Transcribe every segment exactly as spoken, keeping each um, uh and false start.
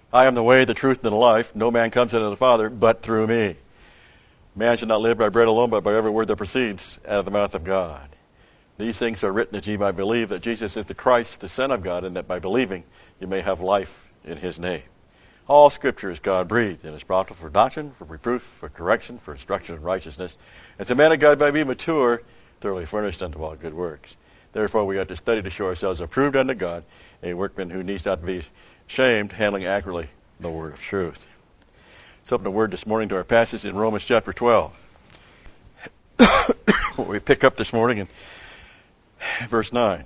I am the way, the truth, and the life. No man comes into the Father but through me. Man should not live by bread alone, but by every word that proceeds out of the mouth of God. These things are written that ye might believe that Jesus is the Christ, the Son of God, and that by believing you may have life in his name. All Scripture is God-breathed and is profitable for doctrine, for reproof, for correction, for instruction in righteousness. As a man of God may be mature, thoroughly furnished unto all good works. Therefore we ought to study to show ourselves approved unto God, a workman who needs not to be ashamed, handling accurately the word of truth. Let's open the word this morning to our passage in Romans chapter twelve. We pick up this morning in verse nine.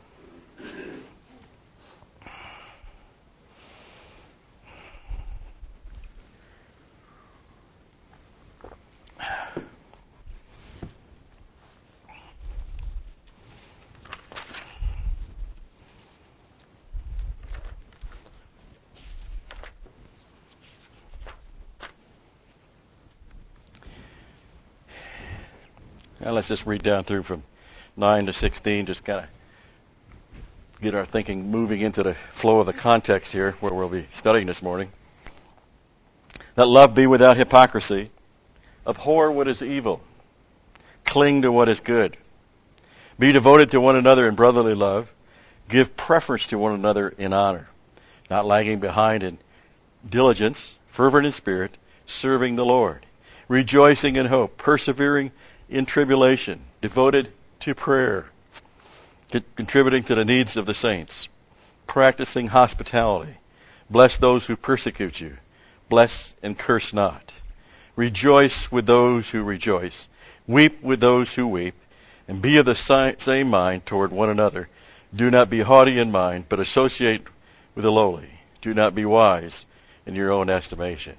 Now let's just read down through from nine to sixteen, just kind of get our thinking moving into the flow of the context here where we'll be studying this morning. Let love be without hypocrisy. Abhor what is evil. Cling to what is good. Be devoted to one another in brotherly love. Give preference to one another in honor. Not lagging behind in diligence, fervent in spirit, serving the Lord. Rejoicing in hope, persevering in tribulation, devoted to prayer, contributing to the needs of the saints, practicing hospitality. Bless those who persecute you. Bless and curse not. Rejoice with those who rejoice. Weep with those who weep. And be of the si- same mind toward one another. Do not be haughty in mind, but associate with the lowly. Do not be wise in your own estimation.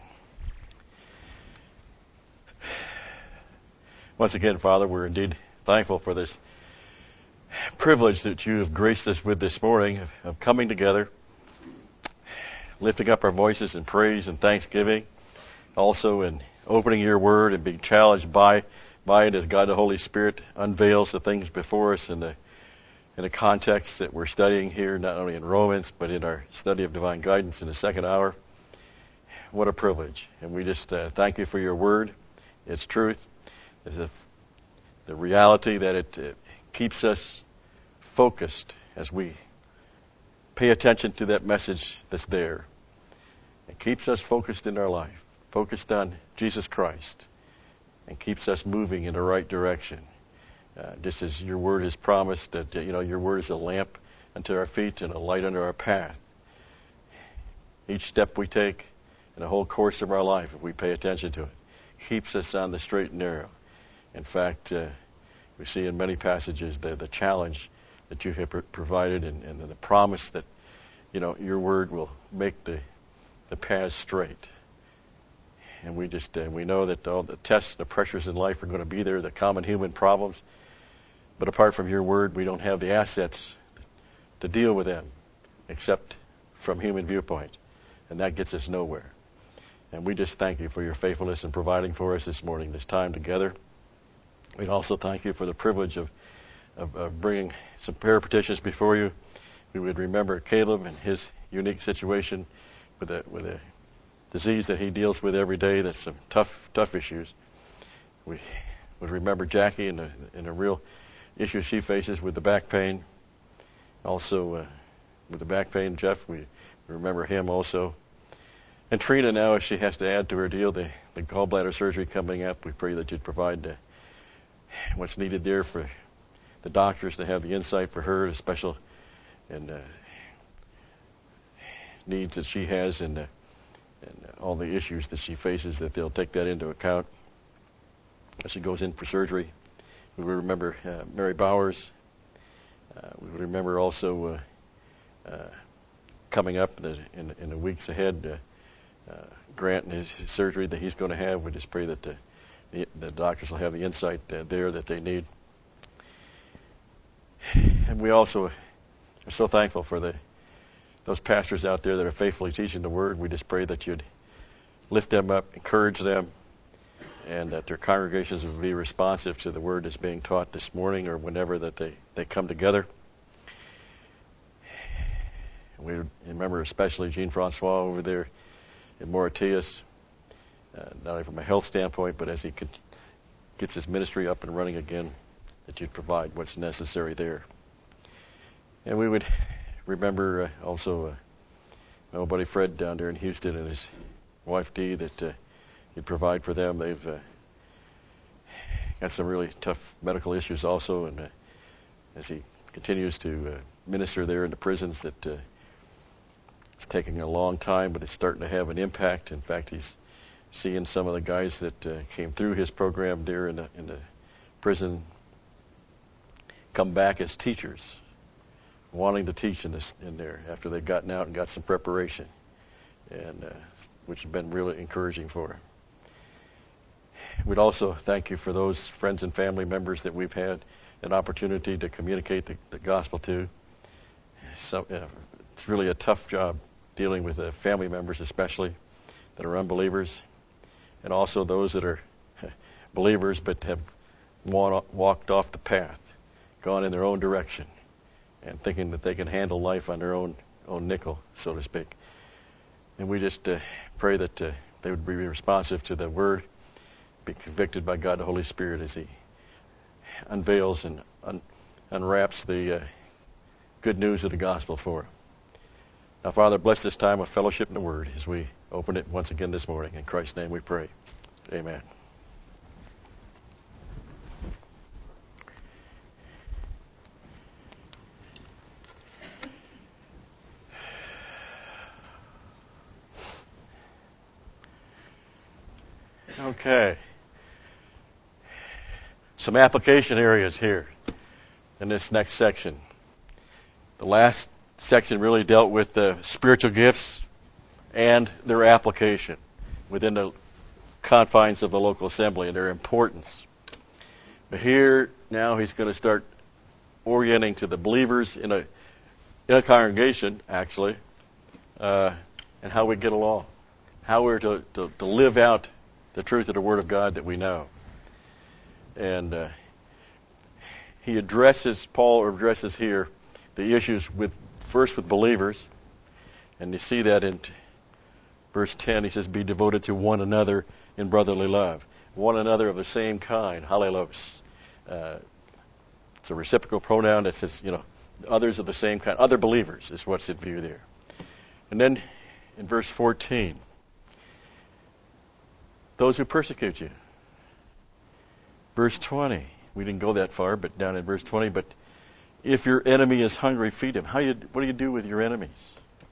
Once again, Father, we're indeed thankful for this privilege that you have graced us with this morning of, of coming together, lifting up our voices in praise and thanksgiving, also in opening your word and being challenged by, by it as God the Holy Spirit unveils the things before us in the, in the context that we're studying here, not only in Romans, but in our study of divine guidance in the second hour. What a privilege. And we just uh, thank you for your word, its truth. Is the, the reality that it, it keeps us focused as we pay attention to that message that's there. It keeps us focused in our life, focused on Jesus Christ, and keeps us moving in the right direction. Uh, just as your word has promised that, uh, you know, your word is a lamp unto our feet and a light under our path. Each step we take in the whole course of our life, if we pay attention to it, keeps us on the straight and narrow. In fact, uh, we see in many passages the, the challenge that you have pr- provided and, and the promise that, you know, your word will make the, the paths straight. And we just, uh, we know that all the tests, the pressures in life are going to be there, the common human problems. But apart from your word, we don't have the assets to deal with them except from human viewpoint. And that gets us nowhere. And we just thank you for your faithfulness in providing for us this morning, this time together. We'd also thank you for the privilege of, of, of bringing some prayer petitions before you. We would remember Caleb and his unique situation with a, with a disease that he deals with every day. That's some tough, tough issues. We would remember Jackie and the, and the real issues she faces with the back pain. Also, uh, with the back pain, Jeff, we remember him also. And Trina now, as she has to add to her deal, the, the gallbladder surgery coming up, we pray that you'd provide uh, what's needed there for the doctors to have the insight for her, the special and uh, needs that she has and, uh, and all the issues that she faces, that they'll take that into account as she goes in for surgery. We will remember uh, Mary Bowers. Uh, we will remember also uh, uh, coming up in the, in, in the weeks ahead, uh, uh, Grant and his surgery that he's going to have. We just pray that the, the, the doctors will have the insight uh, there that they need. And we also are so thankful for the those pastors out there that are faithfully teaching the Word. We just pray that you'd lift them up, encourage them, and that their congregations would be responsive to the Word that's being taught this morning or whenever that they, they come together. We remember especially Jean Francois over there in Mauritius, uh, not only from a health standpoint, but as he could, gets his ministry up and running again, that you'd provide what's necessary there. And we would remember uh, also uh, my old buddy Fred down there in Houston and his wife Dee, that uh, you'd provide for them. They've uh, got some really tough medical issues also, and uh, as he continues to uh, minister there in the prisons, that uh, it's taking a long time, but it's starting to have an impact. In fact, he's seeing some of the guys that uh, came through his program there in the, in the prison come back as teachers, wanting to teach in this in there after they've gotten out and got some preparation, and uh, which has been really encouraging for him. We'd also thank you for those friends and family members that we've had an opportunity to communicate the, the gospel to. So, uh, it's really a tough job dealing with uh, family members, especially that are unbelievers, and also those that are believers but have walked off the path, gone in their own direction, and thinking that they can handle life on their own own nickel, so to speak. And we just uh, pray that uh, they would be responsive to the Word, be convicted by God the Holy Spirit as He unveils and un- unwraps the uh, good news of the gospel for them. Now, Father, bless this time of fellowship in the Word as we open it once again this morning. In Christ's name we pray. Amen. Okay. Some application areas here in this next section. The last section really dealt with the spiritual gifts and their application within the confines of the local assembly and their importance. But here, now he's going to start orienting to the believers in a in a congregation, actually, uh, and how we get along, how we're to, to, to live out the truth of the Word of God that we know. And uh, he addresses, Paul addresses here the issues with, first with believers, and you see that in verse ten, he says, be devoted to one another in brotherly love. One another of the same kind, halelos. Uh, it's a reciprocal pronoun that says, you know, others of the same kind, other believers is what's in view there. And then in verse fourteen, those who persecute you. Verse twenty, we didn't go that far, but down in verse twenty, but if your enemy is hungry, feed him. How you, what do you do with your enemies?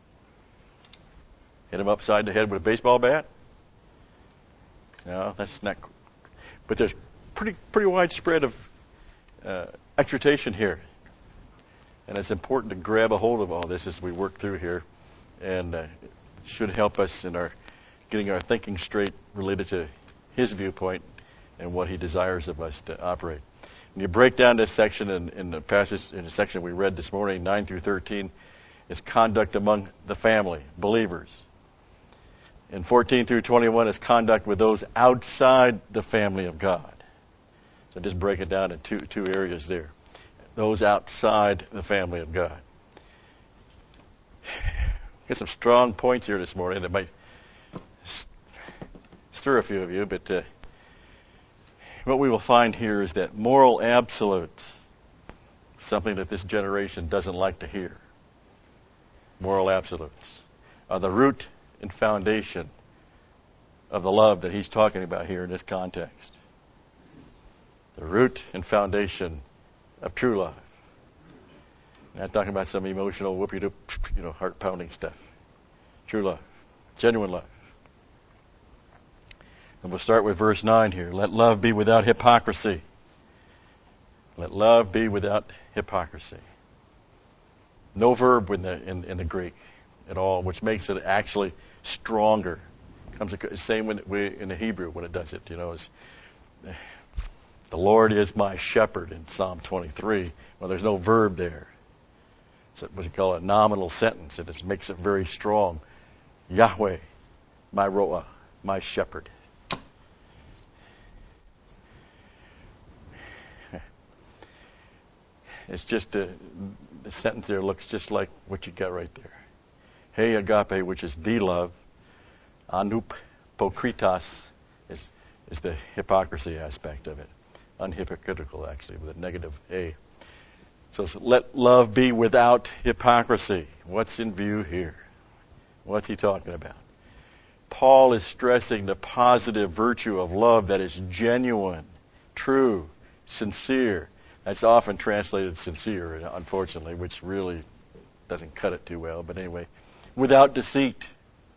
Hit him upside the head with a baseball bat? No, that's not. But there's pretty pretty widespread of uh, exhortation here, and it's important to grab a hold of all this as we work through here, and uh, it should help us in our getting our thinking straight related to his viewpoint and what he desires of us to operate. When you break down this section in, in the passage, in the section we read this morning, nine through thirteen, is conduct among the family, believers. And fourteen through twenty-one is conduct with those outside the family of God. So just break it down in two two areas there. Those outside the family of God. Get some strong points here this morning that might stir a few of you, but uh, what we will find here is that moral absolutes, something that this generation doesn't like to hear. Moral absolutes are the root and foundation of the love that he's talking about here in this context. The root and foundation of true love. I'm not talking about some emotional whoopie-doop, you know, heart-pounding stuff. True love. Genuine love. And we'll start with verse nine here. Let love be without hypocrisy. Let love be without hypocrisy. No verb in the in, in the Greek at all, which makes it actually stronger. Comes the same way in the Hebrew when it does it. You know, it's, the Lord is my shepherd in Psalm twenty-three. Well, there's no verb there. It's what you call a nominal sentence. It just makes it very strong. Yahweh, my roah, my shepherd. It's just a, the sentence there looks just like what you got right there. He agape, which is the love. Anupokritos is, is the hypocrisy aspect of it. Unhypocritical, actually, with a negative A. So, so let love be without hypocrisy. What's in view here? What's he talking about? Paul is stressing the positive virtue of love that is genuine, true, sincere. That's often translated sincere, unfortunately, which really doesn't cut it too well. But anyway, without deceit.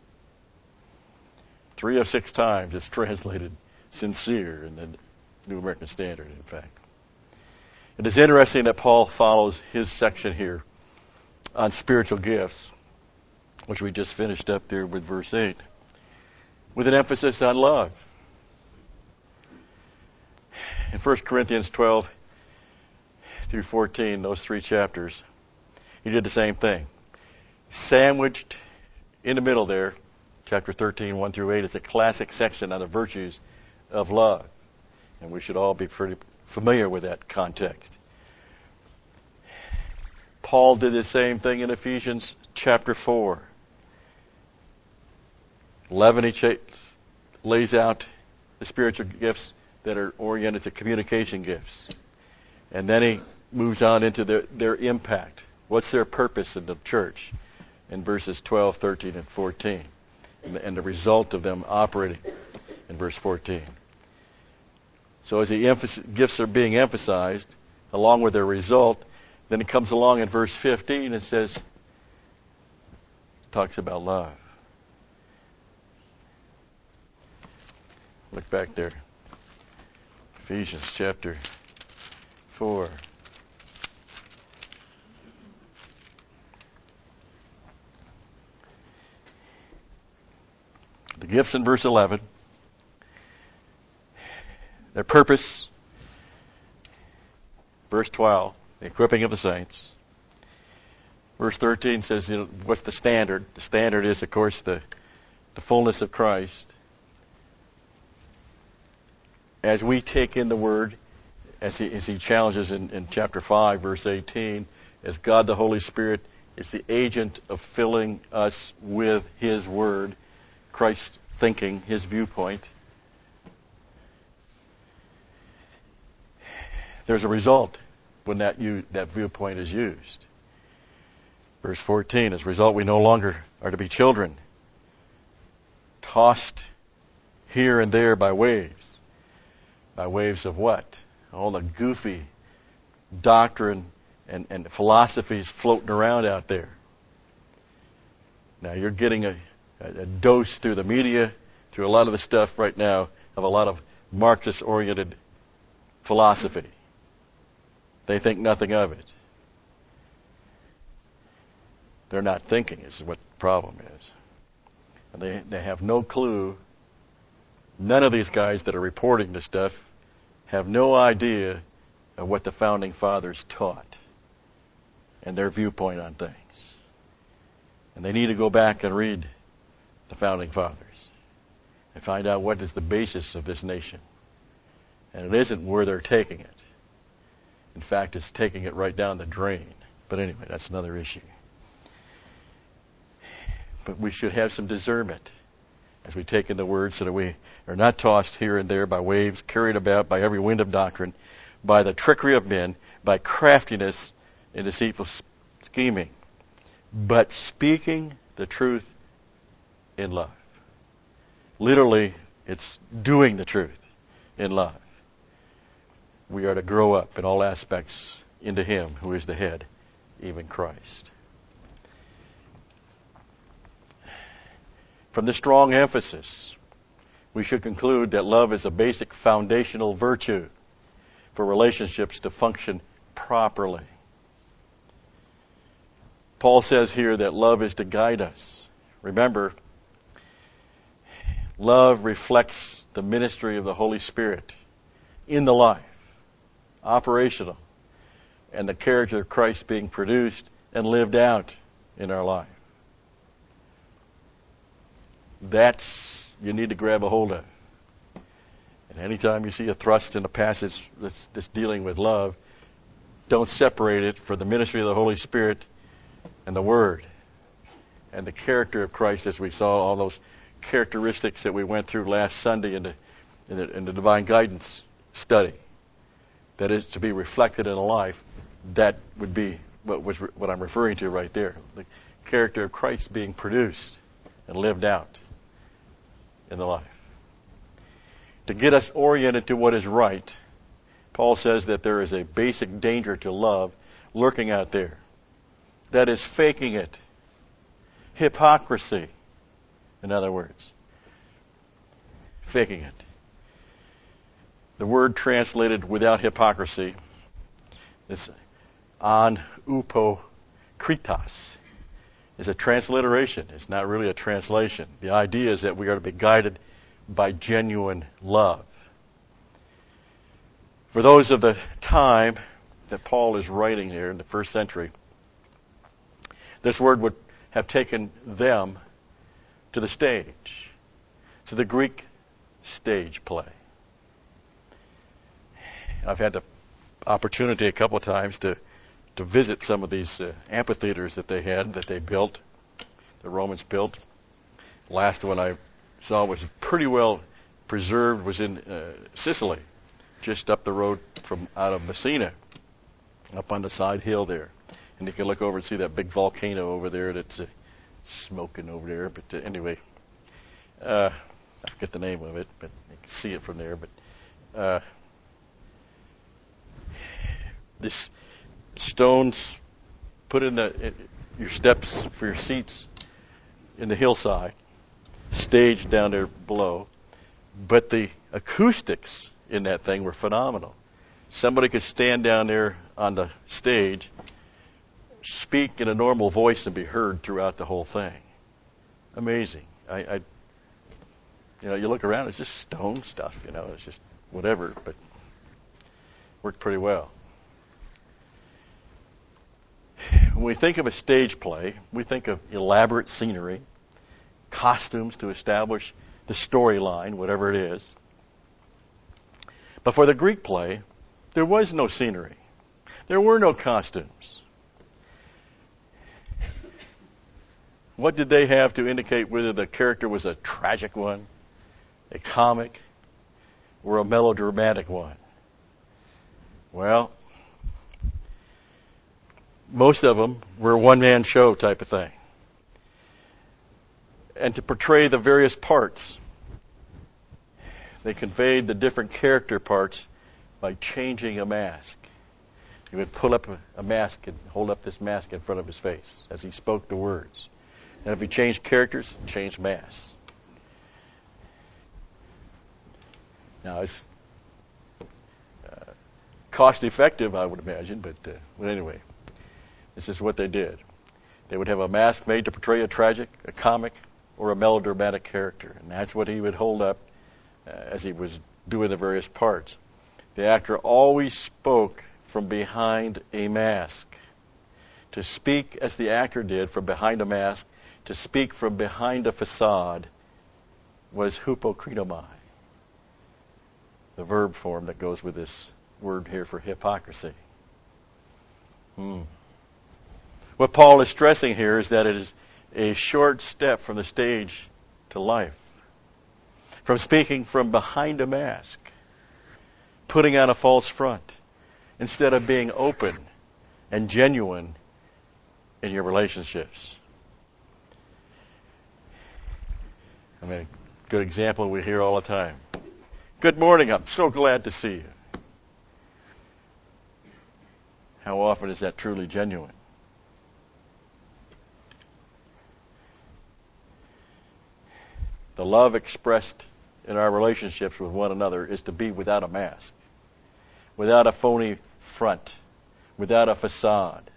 Three of six times it's translated sincere in the New American Standard, in fact. It is interesting that Paul follows his section here on spiritual gifts, which we just finished up there with verse eight, with an emphasis on love. In First Corinthians twelve through fourteen, those three chapters, he did the same thing. Sandwiched in the middle there, chapter thirteen, one through eight, is a classic section on the virtues of love. And we should all be pretty familiar with that context. Paul did the same thing in Ephesians chapter four. eleven, he cha- lays out the spiritual gifts that are oriented to communication gifts. And then he moves on into their, their impact. What's their purpose in the church? In verses twelve, thirteen, and fourteen. And the, and the result of them operating in verse fourteen. So as the emphasis, gifts are being emphasized, along with their result, then it comes along in verse fifteen and says, talks about love. Look back there. Ephesians chapter four. The gifts in verse eleven. Their purpose. Verse twelve. The equipping of the saints. Verse thirteen says, you know, what's the standard? The standard is, of course, the, the fullness of Christ. As we take in the Word, as he, as he challenges in, in chapter five, verse eighteen, as God the Holy Spirit is the agent of filling us with His Word, Christ's thinking, His viewpoint, there's a result when that you, that viewpoint is used. Verse fourteen, as a result, we no longer are to be children, tossed here and there by waves. By waves of what? All the goofy doctrine and, and philosophies floating around out there. Now you're getting a, a dose through the media, through a lot of the stuff right now, of a lot of Marxist-oriented philosophy. They think nothing of it. They're not thinking is what the problem is. And they, they have no clue. None of these guys that are reporting this stuff have no idea of what the founding fathers taught and their viewpoint on things. And they need to go back and read the founding fathers and find out what is the basis of this nation. And it isn't where they're taking it. In fact, it's taking it right down the drain. But anyway, that's another issue. But we should have some discernment as we take in the Word so that we are not tossed here and there by waves, carried about by every wind of doctrine, by the trickery of men, by craftiness and deceitful scheming, but speaking the truth in love. Literally, it's doing the truth in love. We are to grow up in all aspects into Him who is the head, even Christ. From this strong emphasis, we should conclude that love is a basic foundational virtue for relationships to function properly. Paul says here that love is to guide us. Remember, love reflects the ministry of the Holy Spirit in the life, operational, and the character of Christ being produced and lived out in our life. That's, you need to grab a hold of. And anytime you see a thrust in a passage that's, that's dealing with love, don't separate it for the ministry of the Holy Spirit and the Word. and the character of Christ, as we saw all those characteristics that we went through last Sunday in the, in the, in the divine guidance study, that is to be reflected in a life, that would be what was what I'm referring to right there. The character of Christ being produced and lived out in the life. To get us oriented to what is right, Paul says that there is a basic danger to love lurking out there. That is faking it. Hypocrisy, in other words. Faking it. The word translated without hypocrisy is an upokritas. It's a transliteration. It's not really a translation. The idea is that we are to be guided by genuine love. For those of the time that Paul is writing here in the first century, this word would have taken them to the stage, to the Greek stage play. I've had the opportunity a couple of times to, to visit some of these uh, amphitheaters that they had, that they built, the Romans built. Last one I saw was pretty well preserved, was in uh, Sicily, just up the road from out of Messina, up on the side hill there. And you can look over and see that big volcano over there that's uh, smoking over there. But uh, anyway, uh, I forget the name of it, but you can see it from there. But uh, this stones put in the in your steps for your seats in the hillside, stage down there below. But the acoustics in that thing were phenomenal. Somebody could stand down there on the stage, speak in a normal voice, and be heard throughout the whole thing. Amazing. I, I you know, you look around, it's just stone stuff, you know, it's just whatever, but worked pretty well. When we think of a stage play, we think of elaborate scenery, costumes to establish the storyline, whatever it is. But for the Greek play, there was no scenery. There were no costumes. What did they have to indicate whether the character was a tragic one, a comic, or a melodramatic one? Well, most of them were a one-man show type of thing. And to portray the various parts, they conveyed the different character parts by changing a mask. He would pull up a, a mask and hold up this mask in front of his face as he spoke the words. And if he changed characters, changed masks. Now, it's uh, cost effective, I would imagine, but, uh, but anyway, this is what they did. They would have a mask made to portray a tragic, a comic, or a melodramatic character. And that's what he would hold up uh, as he was doing the various parts. The actor always spoke from behind a mask. To speak as the actor did from behind a mask, to speak from behind a facade, was hypokritomai, the verb form that goes with this word here for hypocrisy. Hmm. What Paul is stressing here is that it is a short step from the stage to life. From speaking from behind a mask, putting on a false front, instead of being open and genuine in your relationships. I mean, a good example we hear all the time. Good morning, I'm so glad to see you. How often is that truly genuine? The love expressed in our relationships with one another is to be without a mask, without a phony front, without a facade.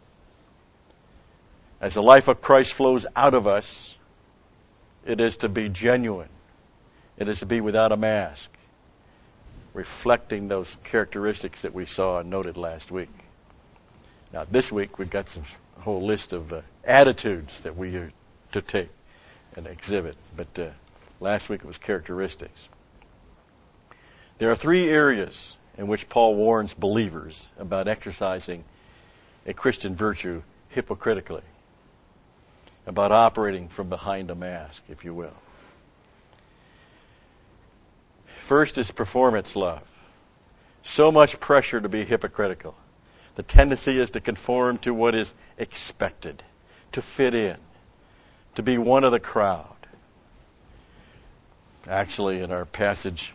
As the life of Christ flows out of us, it is to be genuine. It is to be without a mask, reflecting those characteristics that we saw and noted last week. Now, this week we've got some a whole list of uh, attitudes that we are to take and exhibit, but uh, last week it was characteristics. There are three areas in which Paul warns believers about exercising a Christian virtue hypocritically. about operating from behind a mask, if you will. First is performance love. So much pressure to be hypocritical. The tendency is to conform to what is expected, to fit in, to be one of the crowd. Actually, in our passage,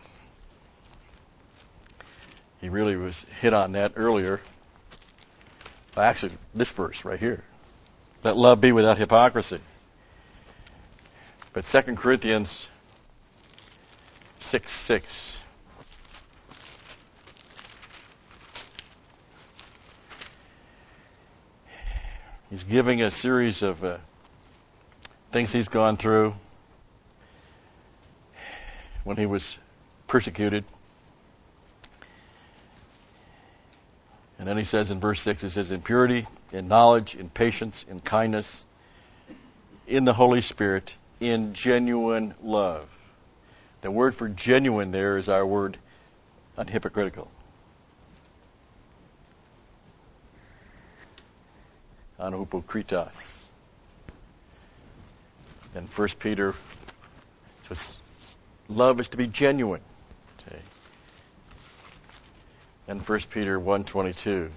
he really was hit on that earlier. Actually, this verse right here. Let love be without hypocrisy. But Second Corinthians six six. He's giving a series of uh, things he's gone through when he was persecuted. And then he says in verse six, he says, in purity, in knowledge, in patience, in kindness, in the Holy Spirit, in genuine love. The word for genuine there is our word unhypocritical. Anhypokritos. And First Peter says, love is to be genuine. See? And First Peter one twenty-two.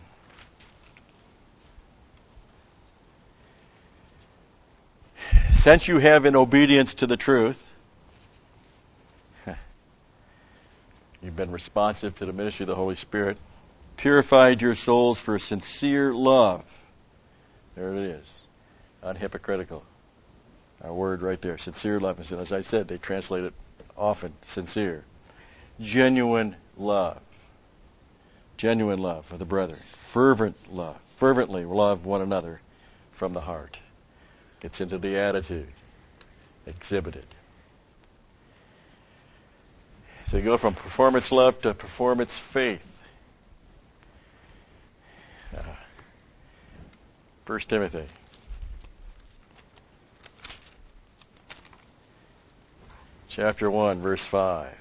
Since you have, in obedience to the truth, you've been responsive to the ministry of the Holy Spirit, purified your souls for sincere love. There it is. Unhypocritical. Our word right there. Sincere love. And as I said, they translate it often, sincere. Genuine love. Genuine love for the brethren. Fervent love. Fervently love one another from the heart. Gets into the attitude exhibited. So you go from performance love to performance faith. Uh, First Timothy. Chapter one, verse five.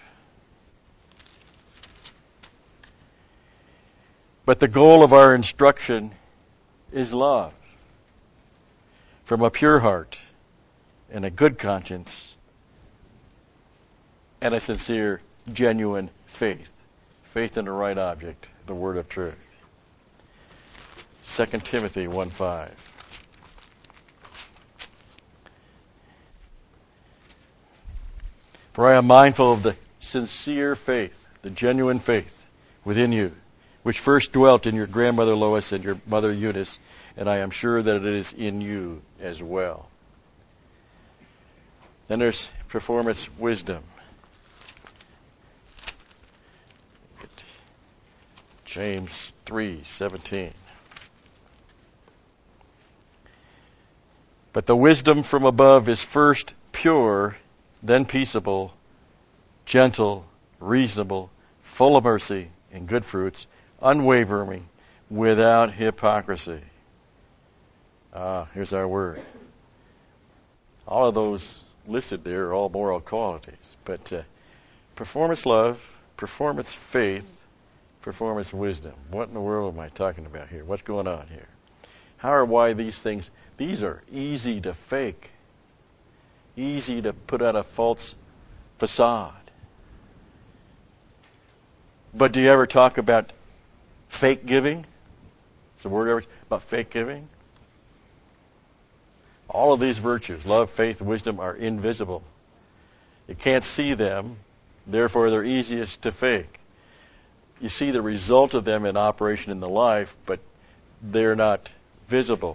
But the goal of our instruction is love, from a pure heart and a good conscience and a sincere, genuine faith. Faith in the right object, the word of truth. Second Timothy one five. For I am mindful of the sincere faith, the genuine faith within you, which first dwelt in your grandmother Lois and your mother Eunice, and I am sure that it is in you as well. Then there's performance wisdom. James three seventeen. But the wisdom from above is first pure, then peaceable, gentle, reasonable, full of mercy and good fruits, unwavering, without hypocrisy. Ah, here's our word. All of those listed there are all moral qualities. But uh, performance love, performance faith, performance wisdom. What in the world am I talking about here? What's going on here? How or why these things? These are easy to fake. Easy to put on a false facade. But do you ever talk about fake giving? Is the word ever about fake giving? All of these virtues, love, faith, wisdom, are invisible. You can't see them, therefore they're easiest to fake. You see the result of them in operation in the life, but they're not visible.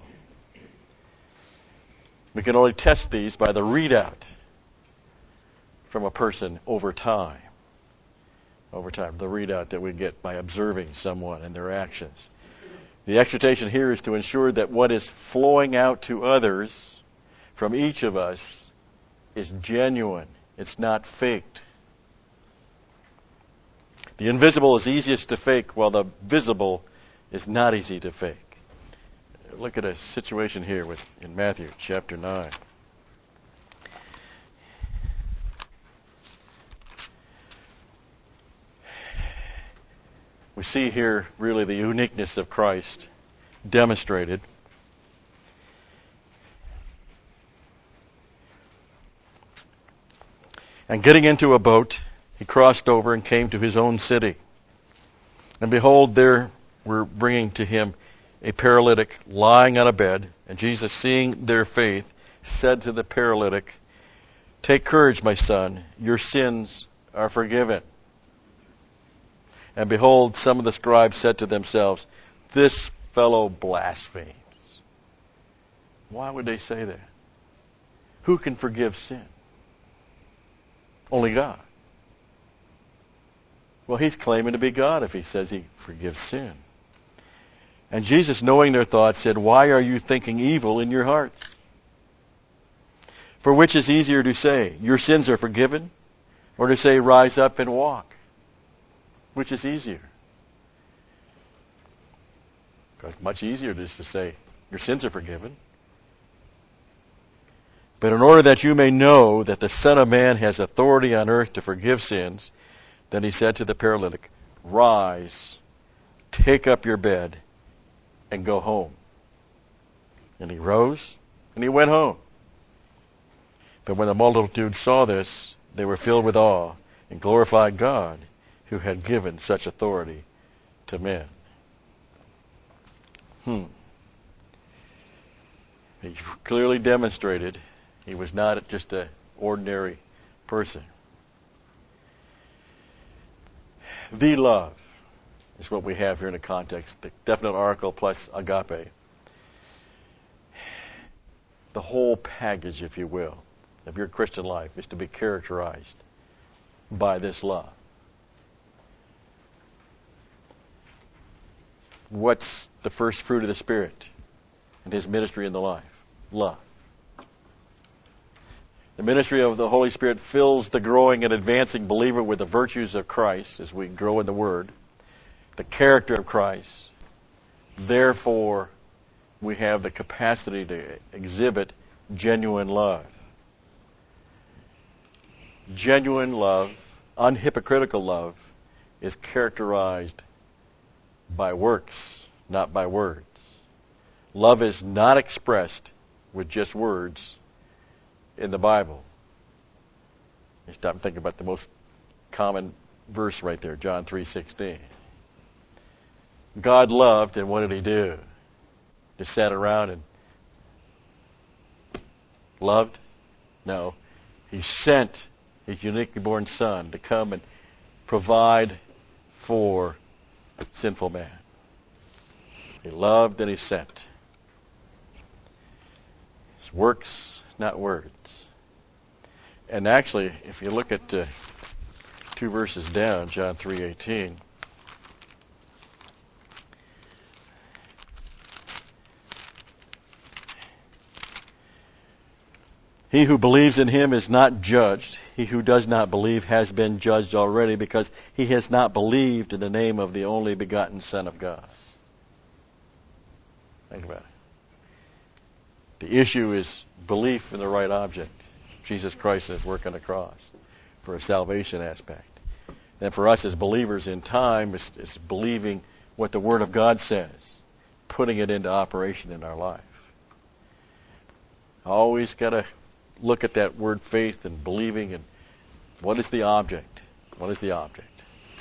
We can only test these by the readout from a person over time. Over time, the readout that we get by observing someone and their actions. The exhortation here is to ensure that what is flowing out to others from each of us is genuine. It's not faked. The invisible is easiest to fake, while the visible is not easy to fake. Look at a situation here with in Matthew chapter nine. We see here really the uniqueness of Christ demonstrated. And getting into a boat, he crossed over and came to his own city. And behold, there were bringing to him a paralytic lying on a bed. And Jesus, seeing their faith, said to the paralytic, "Take courage, my son, your sins are forgiven." And behold, some of the scribes said to themselves, "This fellow blasphemes." Why would they say that? Who can forgive sin? Only God. Well, he's claiming to be God if he says he forgives sin. And Jesus, knowing their thoughts, said, "Why are you thinking evil in your hearts? For which is easier to say, 'Your sins are forgiven,' or to say, 'Rise up and walk'? Which is easier?" Because much easier it is to say, "Your sins are forgiven." But in order that you may know that the Son of Man has authority on earth to forgive sins, then he said to the paralytic, "Rise, take up your bed, and go home." And he rose, and he went home. But when the multitude saw this, they were filled with awe, and glorified God, who had given such authority to men. Hmm. He clearly demonstrated he was not just an ordinary person. The love is what we have here in the context. The definite article plus agape. The whole package, if you will, of your Christian life is to be characterized by this love. What's the first fruit of the Spirit in his ministry in the life? Love. The ministry of the Holy Spirit fills the growing and advancing believer with the virtues of Christ as we grow in the Word, the character of Christ. Therefore, we have the capacity to exhibit genuine love. Genuine love, unhypocritical love, is characterized by works, not by words. Love is not expressed with just words in the Bible. You stop and think about the most common verse right there, John three sixteen. God loved, and what did he do? Just sat around and loved? No. He sent his uniquely born Son to come and provide for sinful man. He loved and he sent. It's works, not words. And actually, if you look at uh, two verses down, John three eighteen, he who believes in him is not judged. He who does not believe has been judged already, because he has not believed in the name of the only begotten Son of God. Think about it. The issue is belief in the right object, Jesus Christ and his work on the cross, for a salvation aspect. And for us as believers in time, it's, it's believing what the Word of God says, putting it into operation in our life. Always got to look at that word faith and believing, and what is the object? What is the object?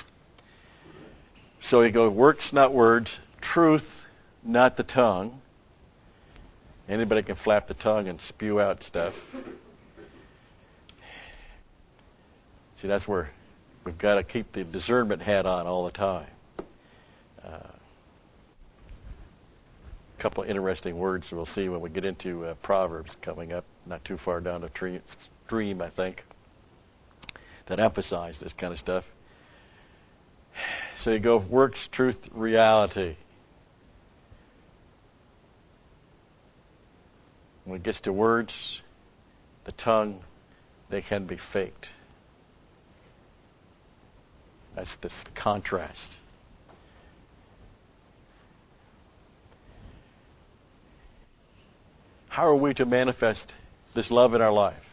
So you go, works, not words, truth, not the tongue. Anybody can flap the tongue and spew out stuff. See, that's where we've got to keep the discernment hat on all the time. Uh, a couple of interesting words we'll see when we get into uh, Proverbs coming up, not too far down the tree, stream, I think, that emphasize this kind of stuff. So you go works, truth, reality. When it gets to words, the tongue, they can be faked. That's the contrast. How are we to manifest this love in our life?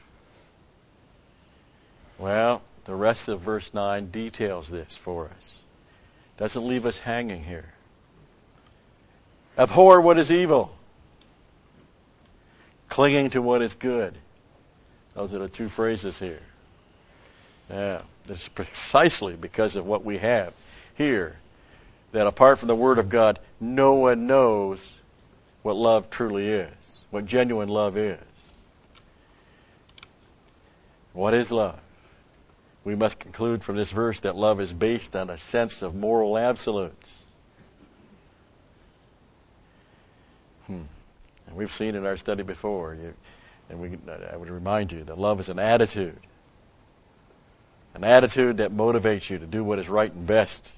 Well, the rest of verse nine details this for us. Doesn't leave us hanging here. Abhor what is evil, clinging to what is good. Those are the two phrases here. Yeah, it's precisely because of what we have here that apart from the Word of God, no one knows what love truly is, what genuine love is. What is love? We must conclude from this verse that love is based on a sense of moral absolutes. Hmm. And we've seen in our study before, you, and we, I would remind you that love is an attitude. An attitude that motivates you to do what is right and best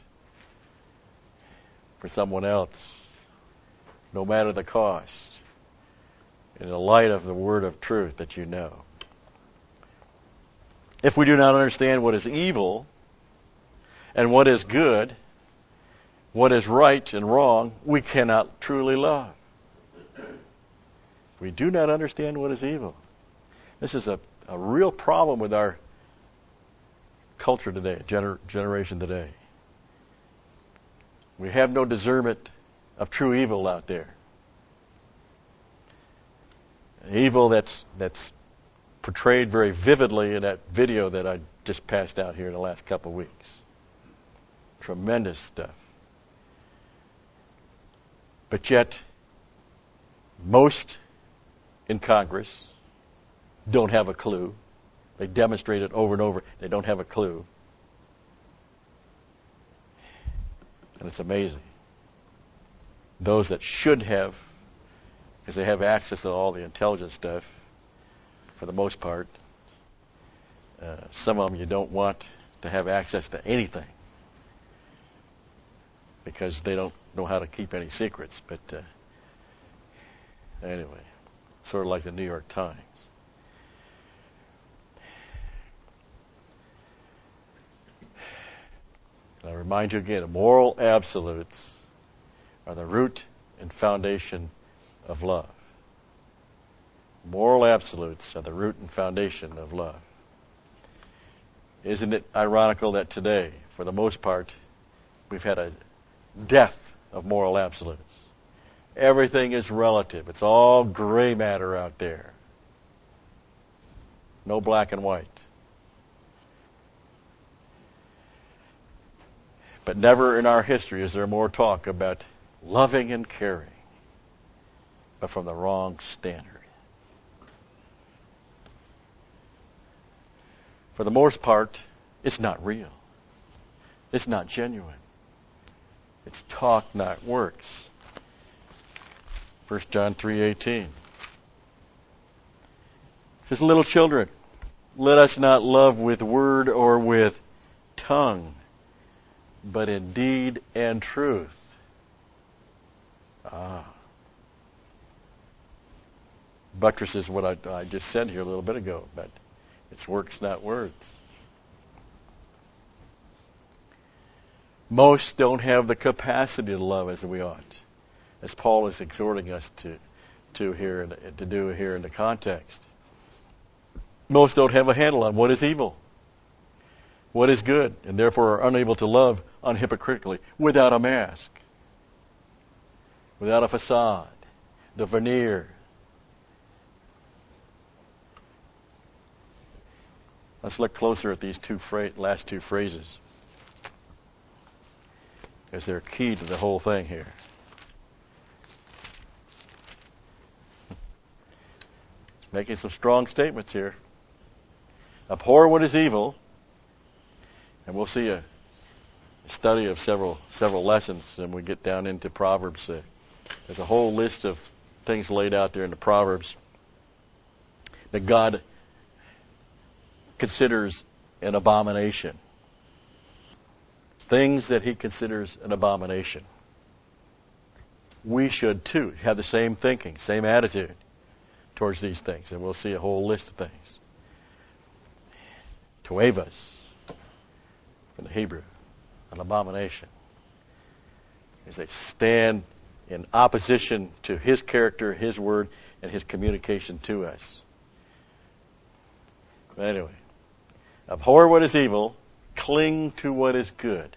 for someone else, no matter the cost, in the light of the word of truth that you know. If we do not understand what is evil and what is good, what is right and wrong, we cannot truly love. We do not understand what is evil. This is a, a real problem with our culture today, gener- generation today. We have no discernment of true evil out there. Evil that's that's portrayed very vividly in that video that I just passed out here in the last couple of weeks. Tremendous stuff. But yet, most in Congress don't have a clue. They demonstrate it over and over. They don't have a clue. And it's amazing. Those that should have, because they have access to all the intelligence stuff, for the most part, uh, some of them you don't want to have access to anything because they don't know how to keep any secrets. But uh, anyway, sort of like the New York Times. And I remind you again, moral absolutes are the root and foundation of love. Moral absolutes are the root and foundation of love. Isn't it ironical that today, for the most part, we've had a death of moral absolutes? Everything is relative. It's all gray matter out there. No black and white. But never in our history is there more talk about loving and caring, but from the wrong standard. For the most part, it's not real. It's not genuine. It's talk, not works. First John three eighteen. It says, little children, let us not love with word or with tongue, but in deed and truth. Ah. Buttresses what I, I just said here a little bit ago, but it's works, not words. Most don't have the capacity to love as we ought, as Paul is exhorting us to, to here to do here in the context. Most don't have a handle on what is evil, what is good, and therefore are unable to love unhypocritically, without a mask, without a facade, the veneer. Let's look closer at these two fra- last two phrases, because they're key to the whole thing here. It's making some strong statements here. Abhor what is evil, and we'll see a study of several several lessons when we get down into Proverbs. Uh, there's a whole list of things laid out there in the Proverbs that God considers an abomination. Things that he considers an abomination. We should too have the same thinking, same attitude towards these things, and we'll see a whole list of things. Toevas, in the Hebrew, an abomination, is they stand in opposition to his character, his word, and his communication to us. But anyway, abhor what is evil, cling to what is good.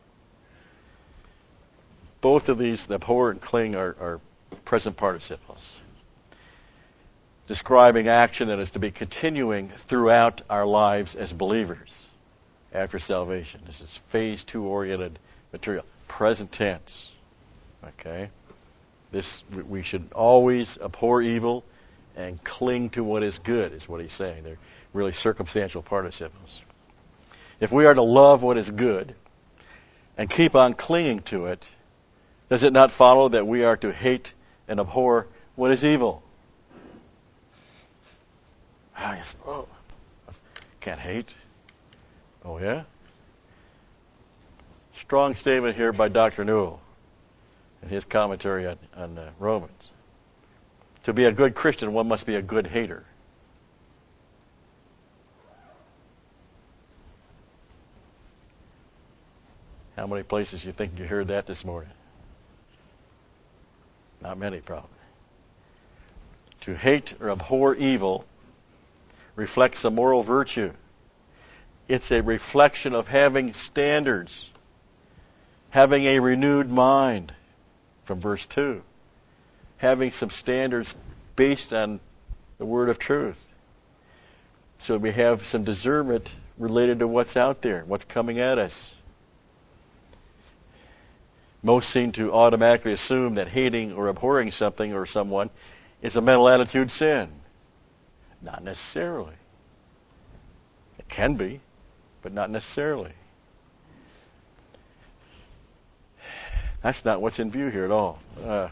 Both of these, the abhor and cling, are, are present participles, describing action that is to be continuing throughout our lives as believers. after salvation. This is phase two oriented material. Present tense. Okay? This, we should always abhor evil and cling to what is good, is what he's saying. They're really circumstantial participles. If we are to love what is good and keep on clinging to it, does it not follow that we are to hate and abhor what is evil? Ah, yes. Oh, can't hate. Oh, yeah? Strong statement here by Doctor Newell in his commentary on, on uh, Romans. To be a good Christian, one must be a good hater. How many places you think you heard that this morning? Not many, probably. To hate or abhor evil reflects a moral virtue. It's a reflection of having standards, having a renewed mind, from verse two, having some standards based on the word of truth. So we have some discernment related to what's out there, what's coming at us. Most seem to automatically assume that hating or abhorring something or someone is a mental attitude sin. Not necessarily. It can be, but not necessarily. That's not what's in view here at all. Uh,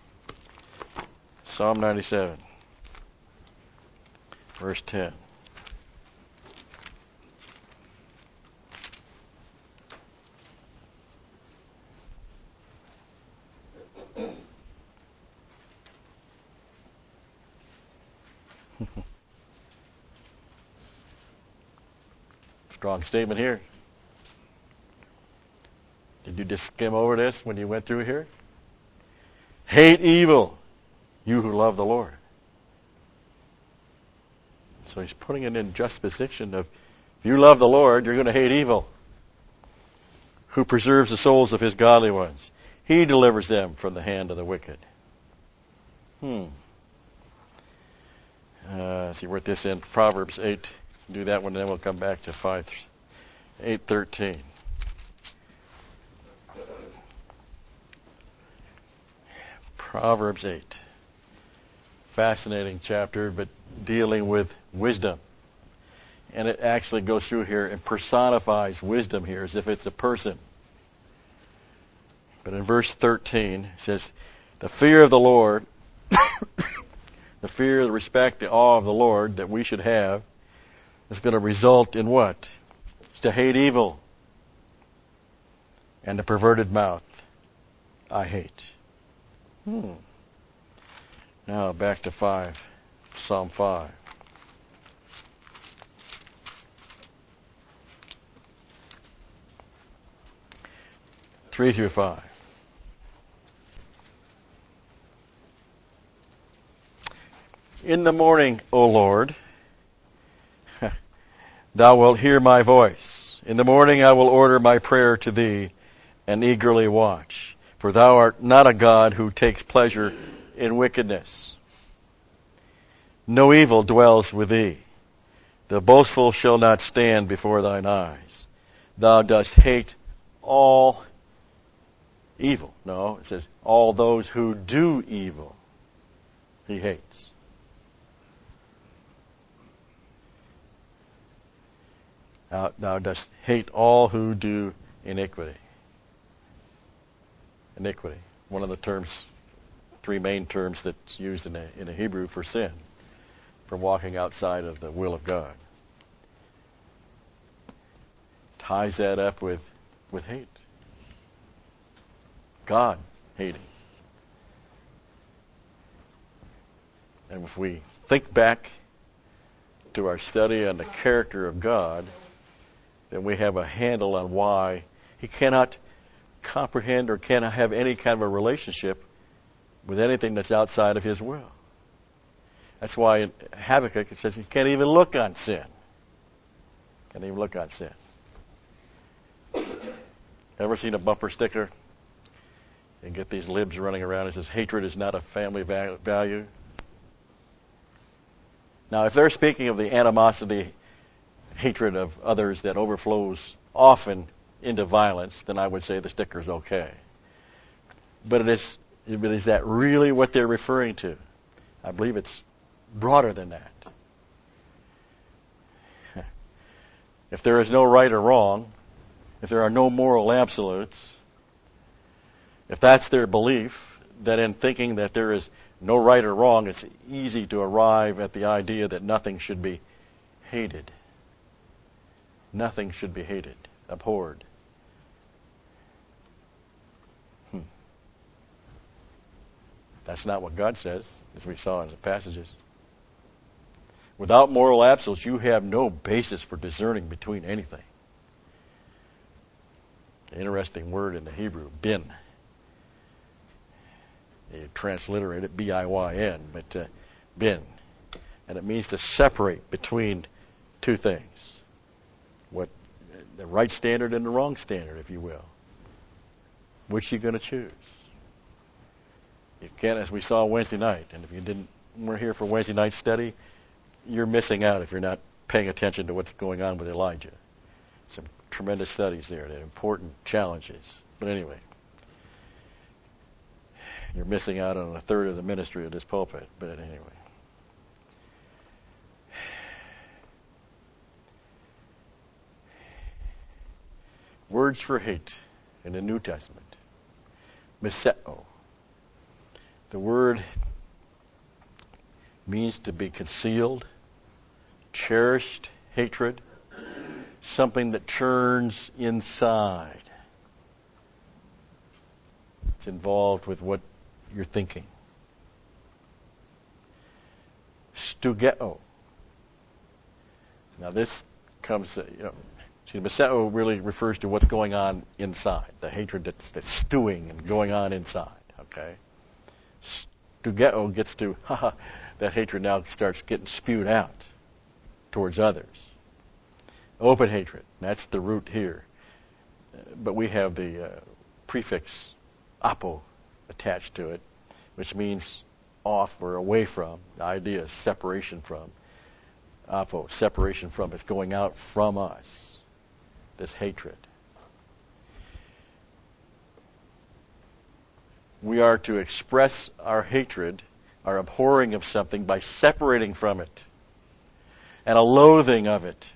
Psalm ninety-seven, verse ten. Strong statement here. Did you just skim over this when you went through here? Hate evil, you who love the Lord. So he's putting it in juxtaposition of, if you love the Lord, you're going to hate evil. Who preserves the souls of his godly ones. He delivers them from the hand of the wicked. Hmm. Uh, see, wrote this in Proverbs eight. Do that one, and then we'll come back to five, eight thirteen. Proverbs eight. Fascinating chapter, but dealing with wisdom. And it actually goes through here and personifies wisdom here as if it's a person. But in verse thirteen, it says, the fear of the Lord, the fear, the respect, the awe of the Lord that we should have is going to result in what? It's to hate evil. And the perverted mouth I hate. Hmm. Now back to five, Psalm five. Three through five. In the morning, O Lord, thou wilt hear my voice. In the morning I will order my prayer to thee and eagerly watch. For thou art not a God who takes pleasure in wickedness. No evil dwells with thee. The boastful shall not stand before thine eyes. Thou dost hate all evil. No, it says all those who do evil. He hates. Thou, thou dost hate all who do iniquity. Iniquity. One of the terms, three main terms that's used in a, in a Hebrew for sin, for walking outside of the will of God. Ties that up with, with hate. God hating. And if we think back to our study on the character of God, then we have a handle on why he cannot comprehend or cannot have any kind of a relationship with anything that's outside of his will. That's why in Habakkuk it says he can't even look on sin. Can't even look on sin. Ever seen a bumper sticker? And get these libs running around. It says, hatred is not a family value. Now, if they're speaking of the animosity hatred of others that overflows often into violence, then I would say the sticker's okay. But it is, but is that really what they're referring to? I believe it's broader than that. If there is no right or wrong, if there are no moral absolutes, if that's their belief, that in thinking that there is no right or wrong, it's easy to arrive at the idea that nothing should be hated. Nothing should be hated, abhorred. Hmm. That's not what God says, as we saw in the passages. Without moral absolutes, you have no basis for discerning between anything. Interesting word in the Hebrew, bin. You transliterate it B I Y N, but uh, bin. And it means to separate between two things. What the right standard and the wrong standard, if you will. Which are you going to choose? You can't, as we saw Wednesday night, and if you didn't weren't here for Wednesday night study, you're missing out if you're not paying attention to what's going on with Elijah. Some tremendous studies there, they're important challenges. But anyway, you're missing out on a third of the ministry of this pulpit. But anyway. Words for hate in the New Testament. Miseo. The word means to be concealed, cherished hatred, something that churns inside. It's involved with what you're thinking. Stugeo. Now this comes, uh, you know, see, Miseo really refers to what's going on inside, the hatred that's, that's stewing and going on inside. Okay. Stugeo gets to, haha, that hatred now starts getting spewed out towards others. Open hatred, that's the root here. But we have the uh, prefix apo attached to it, which means off or away from. The idea is separation from. Apo, separation from. It's going out from us, this hatred. We are to express our hatred, our abhorring of something, by separating from it and a loathing of it.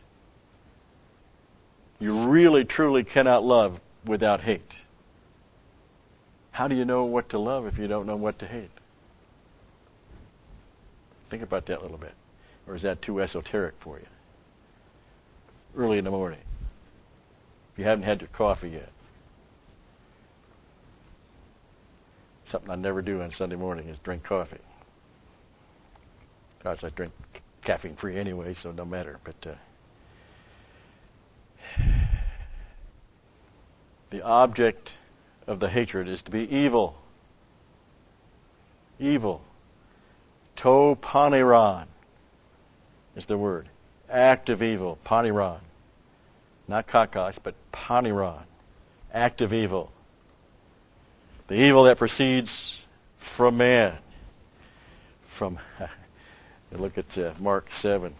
You really, truly cannot love without hate. How do you know what to love if you don't know what to hate? Think about that a little bit. Or is that too esoteric for you? Early in the morning. If you haven't had your coffee yet. Something I never do on Sunday morning is drink coffee. Of course, I drink caffeine free anyway, so no matter. But uh, the object of the hatred is to be evil. Evil. To paniran is the word. Act of evil. Paniran. Not kakos, but paniran. Act of evil. The evil that proceeds from man. From, look at uh, Mark seven.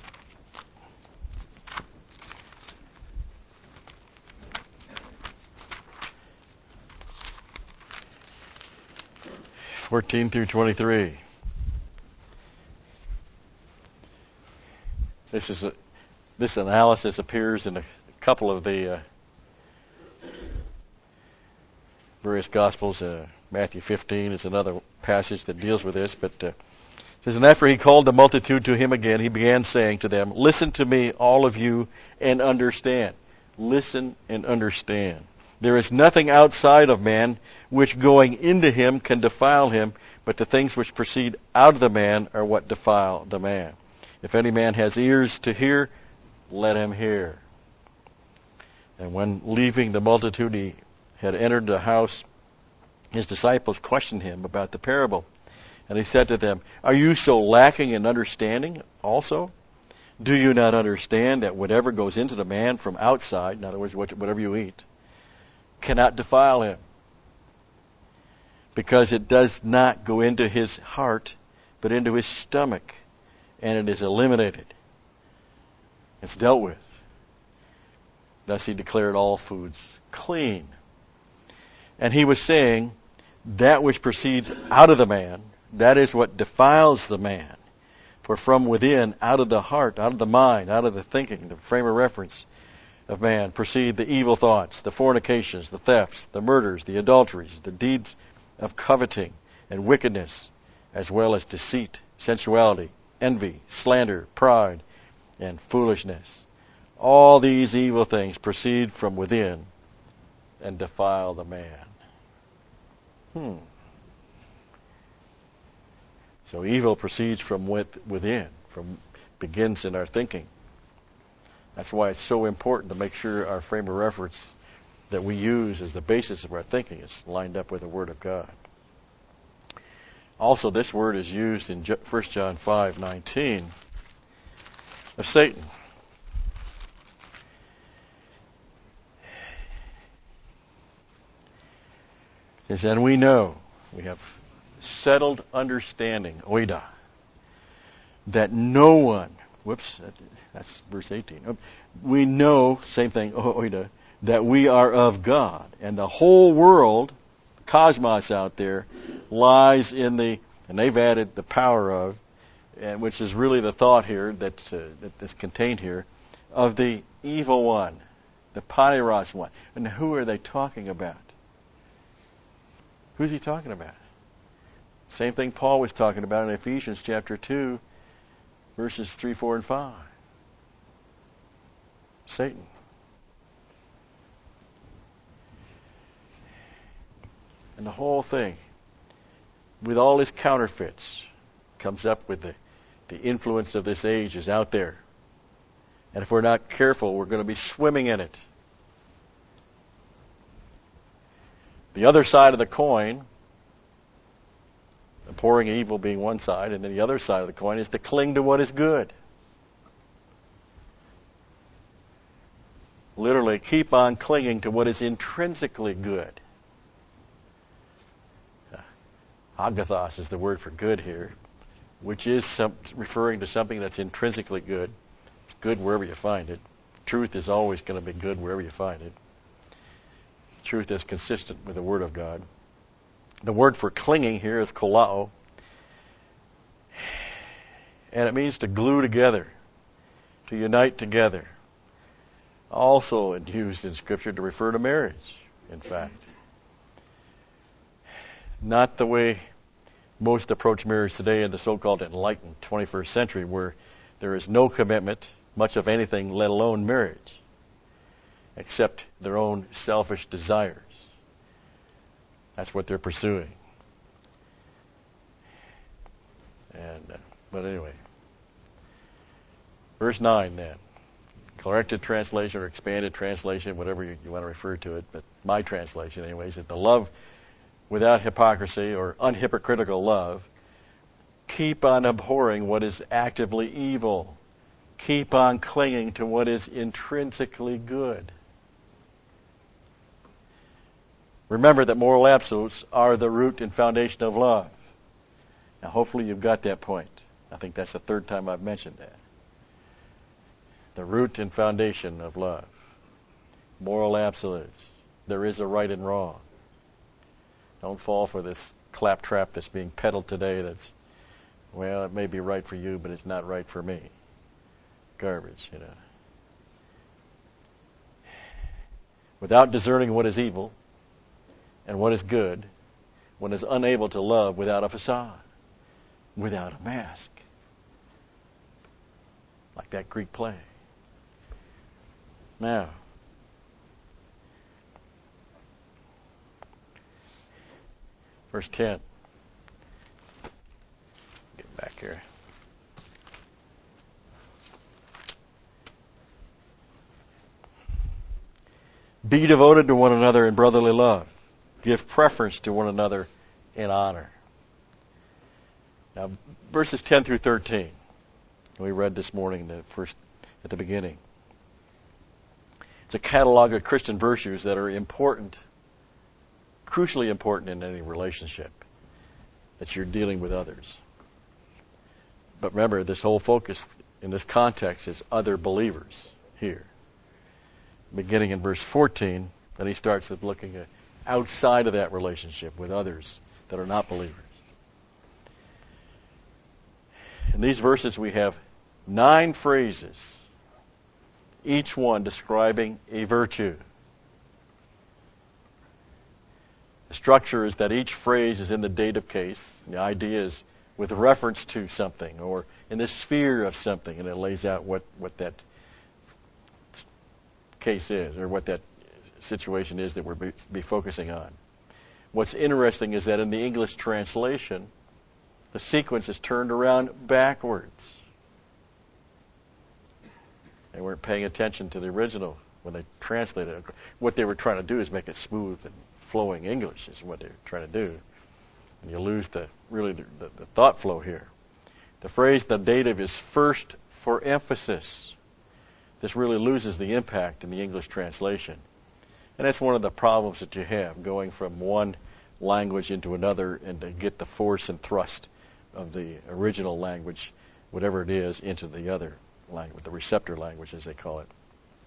fourteen through twenty-three. This is a, this analysis appears in a couple of the uh, various Gospels. Uh, Matthew fifteen is another passage that deals with this. But uh, it says, and after he called the multitude to him again, he began saying to them, listen to me, all of you, and understand. Listen and understand. There is nothing outside of man which going into him can defile him, but the things which proceed out of the man are what defile the man. If any man has ears to hear, let him hear. And when leaving the multitude, he had entered the house, his disciples questioned him about the parable. And he said to them, are you so lacking in understanding also? Do you not understand that whatever goes into the man from outside, in other words, whatever you eat, cannot defile him? Because it does not go into his heart, but into his stomach, and it is eliminated. It's dealt with. Thus he declared all foods clean. And he was saying, that which proceeds out of the man, that is what defiles the man. For from within, out of the heart, out of the mind, out of the thinking, the frame of reference of man, proceed the evil thoughts, the fornications, the thefts, the murders, the adulteries, the deeds of coveting and wickedness, as well as deceit, sensuality, envy, slander, pride, and foolishness. All these evil things proceed from within and defile the man. Hmm. So evil proceeds from within, from begins in our thinking. That's why it's so important to make sure our frame of reference that we use as the basis of our thinking is lined up with the Word of God. Also, this word is used in First John five nineteen of Satan. It says, and we know, we have settled understanding, oida, that no one, whoops, that's verse eighteen. We know, same thing, oida, that we are of God, and the whole world, cosmos out there, lies in the, and they've added the power of, and which is really the thought here that's, uh, that's contained here, of the evil one, the Paniros one. And who are they talking about? Who's he talking about? Same thing Paul was talking about in Ephesians chapter two, verses three, four, and five. Satan. And the whole thing, with all his counterfeits, comes up with the, the influence of this age is out there. And if we're not careful, we're going to be swimming in it. The other side of the coin, abhorring evil being one side, and then the other side of the coin is to cling to what is good. Literally, keep on clinging to what is intrinsically good. Agathos is the word for good here, which is some, referring to something that's intrinsically good. It's good wherever you find it. Truth is always going to be good wherever you find it. Truth is consistent with the Word of God. The word for clinging here is kolao, and it means to glue together, to unite together. Also used in Scripture to refer to marriage, in fact. Not the way most approach marriage today in the so-called enlightened twenty-first century, where there is no commitment, much of anything, let alone marriage, except their own selfish desires. That's what they're pursuing. And uh, but anyway, verse nine then, corrected translation or expanded translation, whatever you, you want to refer to it, but my translation anyway, is that the love without hypocrisy or unhypocritical love, keep on abhorring what is actively evil. Keep on clinging to what is intrinsically good. Remember that moral absolutes are the root and foundation of love. Now, hopefully you've got that point. I think that's the third time I've mentioned that. The root and foundation of love. Moral absolutes. There is a right and wrong. Don't fall for this claptrap that's being peddled today that's, well, it may be right for you, but it's not right for me. Garbage, you know. Without discerning what is evil and what is good, one is unable to love without a facade, without a mask. Like that Greek play. Now, verse ten. Get back here. Be devoted to one another in brotherly love. Give preference to one another in honor. Now, verses ten through thirteen. We read this morning the first at the beginning. It's a catalog of Christian virtues that are important, crucially important in any relationship that you're dealing with others. But remember, this whole focus in this context is other believers here. Beginning in verse fourteen, then he starts with looking at outside of that relationship with others that are not believers. In these verses we have nine phrases, each one describing a virtue. The structure is that each phrase is in the dative case. The idea is with reference to something or in the sphere of something, and it lays out what, what that case is or what that situation is that we'll be, be focusing on. What's interesting is that in the English translation, the sequence is turned around backwards. They weren't paying attention to the original when they translated it. What they were trying to do is make it smooth and flowing English is what they're trying to do. And you lose the really the, the, the thought flow here. The phrase, the dative, is first for emphasis. This really loses the impact in the English translation. And that's one of the problems that you have, going from one language into another and to get the force and thrust of the original language, whatever it is, into the other language, the receptor language as they call it.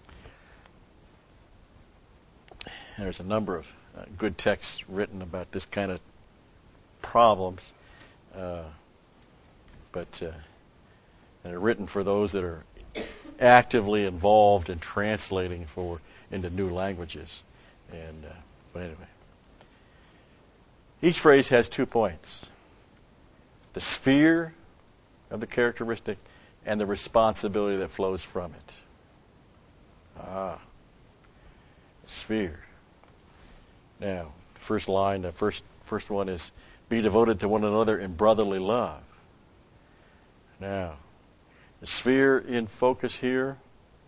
There's a number of uh, good texts written about this kind of problems, uh, but uh, they're written for those that are actively involved in translating for into new languages. And uh, but anyway, each phrase has two points: the sphere of the characteristic and the responsibility that flows from it. Ah, sphere. Now, first line, the first first one is, be devoted to one another in brotherly love. Now, the sphere in focus here,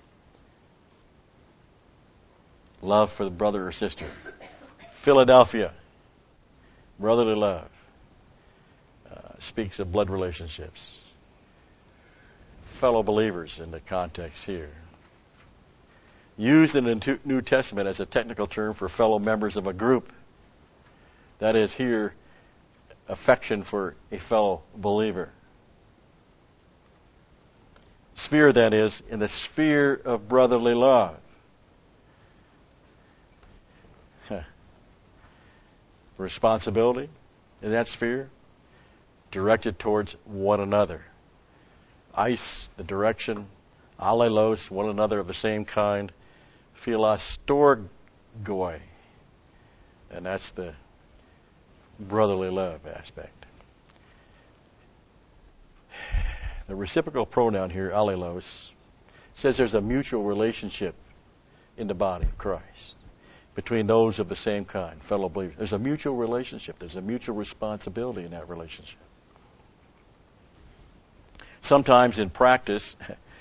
love for the brother or sister. Philadelphia, brotherly love, uh, speaks of blood relationships. Fellow believers in the context here. Used in the New Testament as a technical term for fellow members of a group. That is here, affection for a fellow believer. Sphere, that is, in the sphere of brotherly love. Huh. Responsibility in that sphere, directed towards one another. Eis, the direction. Allelos, one another of the same kind. Philastorgoi, and that's the brotherly love aspect. The reciprocal pronoun here, allelos, says there's a mutual relationship in the body of Christ between those of the same kind, fellow believers. There's a mutual relationship. There's a mutual responsibility in that relationship. Sometimes in practice,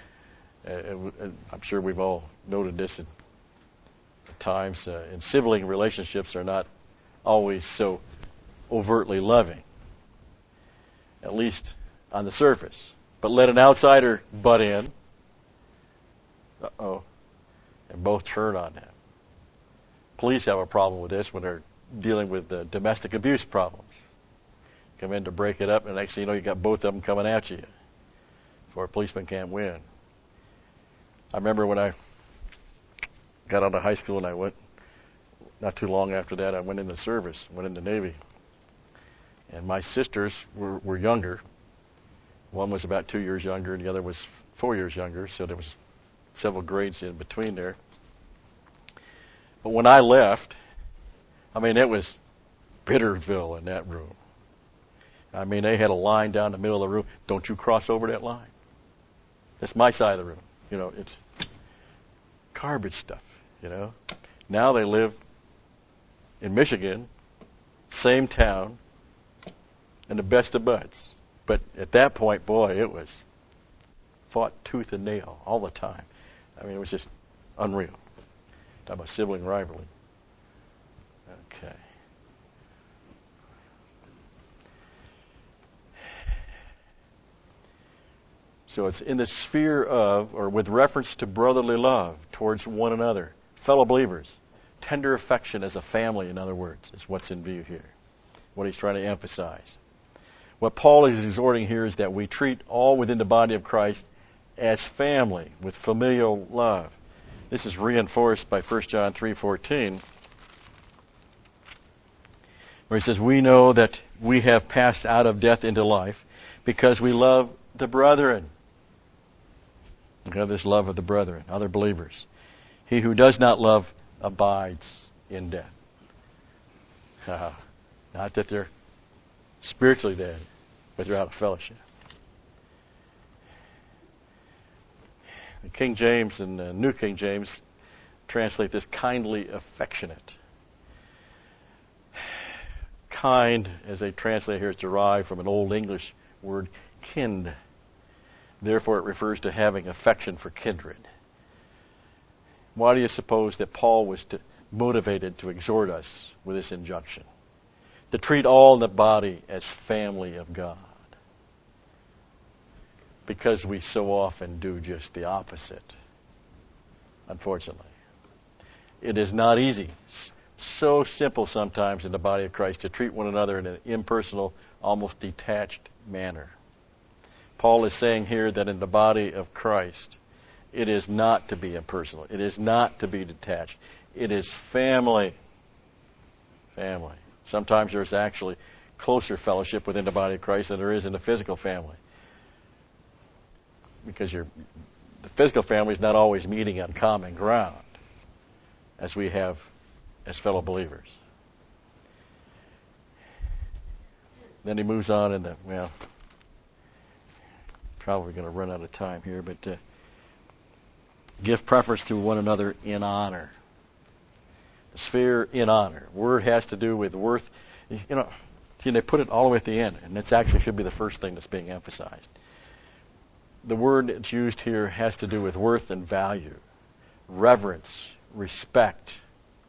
I'm sure we've all noted this at times, uh, in sibling relationships are not always so overtly loving, at least on the surface. But let an outsider butt in, uh-oh, and both turn on them. Police have a problem with this when they're dealing with uh, domestic abuse problems. Come in to break it up, and next thing you know, you got both of them coming at you. For a policeman can't win. I remember when I got out of high school and I went, not too long after that, I went in the service, went in the Navy. And my sisters were, were younger. One was about two years younger and the other was four years younger, so there was several grades in between there. But when I left, I mean, it was Bitterville in that room. I mean, they had a line down the middle of the room. Don't you cross over that line. That's my side of the room. You know, it's garbage stuff, you know. Now they live in Michigan, same town, and the best of buds. But at that point, boy, it was fought tooth and nail all the time. I mean, it was just unreal. Talk about sibling rivalry. Okay. So it's in the sphere of, or with reference to brotherly love towards one another, fellow believers. Tender affection as a family, in other words, is what's in view here. What he's trying to emphasize. What Paul is exhorting here is that we treat all within the body of Christ as family with familial love. This is reinforced by First John three fourteen, where he says, we know that we have passed out of death into life because we love the brethren. We have this love of the brethren, other believers. He who does not love abides in death. Uh, not that they're spiritually dead, but they're out of fellowship. The King James and the New King James translate this kindly affectionate. Kind, as they translate here, is derived from an Old English word, kind. Therefore, it refers to having affection for kindred. Why do you suppose that Paul was to, motivated to exhort us with this injunction? To treat all in the body as family of God. Because we so often do just the opposite, unfortunately. It is not easy, so simple sometimes in the body of Christ to treat one another in an impersonal, almost detached manner. Paul is saying here that in the body of Christ, it is not to be impersonal. It is not to be detached. It is family. Family. Sometimes there's actually closer fellowship within the body of Christ than there is in the physical family. Because you're, the physical family is not always meeting on common ground as we have as fellow believers. Then he moves on in the, well, probably going to run out of time here, but uh, give preference to one another in honor. The sphere in honor. Word has to do with worth. You know, see, they put it all the way at the end, and that actually should be the first thing that's being emphasized. The word that's used here has to do with worth and value, reverence, respect,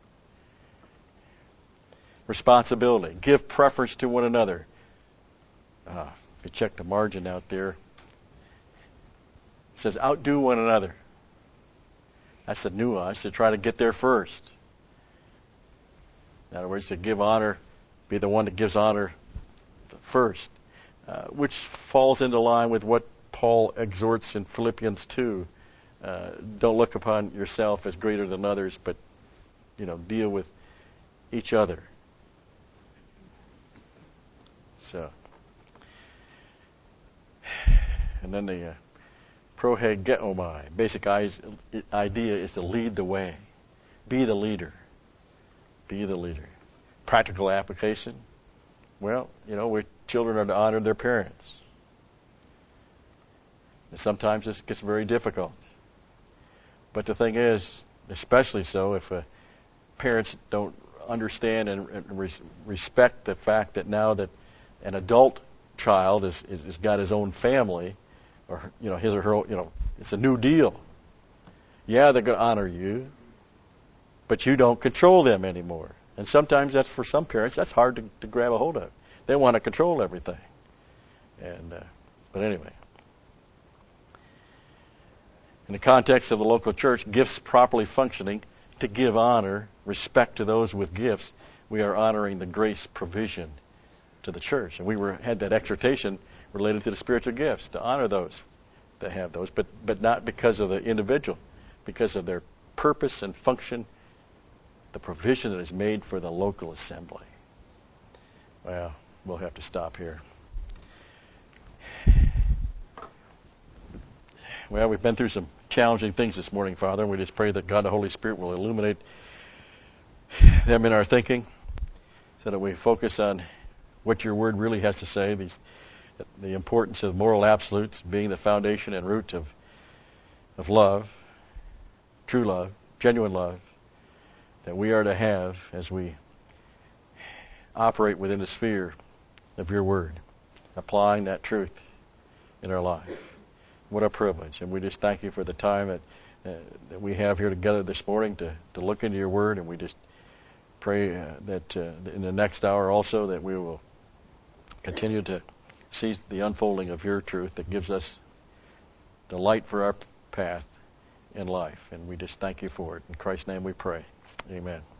responsibility. Give preference to one another. Uh, if you check the margin out there, it says outdo one another. That's the nuance, to try to get there first. In other words, to give honor, be the one that gives honor first, uh, which falls into line with what Paul exhorts in Philippians two. Uh, don't look upon yourself as greater than others, but, you know, deal with each other. So, and then the uh, prohegeomai, basic idea is to lead the way. Be the leader. Be the leader. Practical application. Well, you know, we children are to honor their parents. And sometimes this gets very difficult. But the thing is, especially so if uh, parents don't understand and, and res- respect the fact that now that an adult child is, is, is got his own family, or you know his or her, you know, it's a new deal. Yeah, they're going to honor you, but you don't control them anymore. And sometimes that's, for some parents, that's hard to, to grab a hold of. They want to control everything. And uh, but anyway. In the context of the local church, gifts properly functioning to give honor, respect to those with gifts, we are honoring the grace provision to the church. And we were had that exhortation related to the spiritual gifts, to honor those that have those, but, but not because of the individual, because of their purpose and function, the provision that is made for the local assembly. Well, we'll have to stop here. Well, we've been through some challenging things this morning, Father, and we just pray that God the Holy Spirit will illuminate them in our thinking so that we focus on what your word really has to say, these, the importance of moral absolutes being the foundation and root of, of love, true love, genuine love, that we are to have as we operate within the sphere of your word, applying that truth in our life. What a privilege. And we just thank you for the time that, uh, that we have here together this morning to, to look into your word. And we just pray uh, that uh, in the next hour also that we will continue to see the unfolding of your truth that gives us the light for our path in life. And we just thank you for it. In Christ's name we pray. Amen.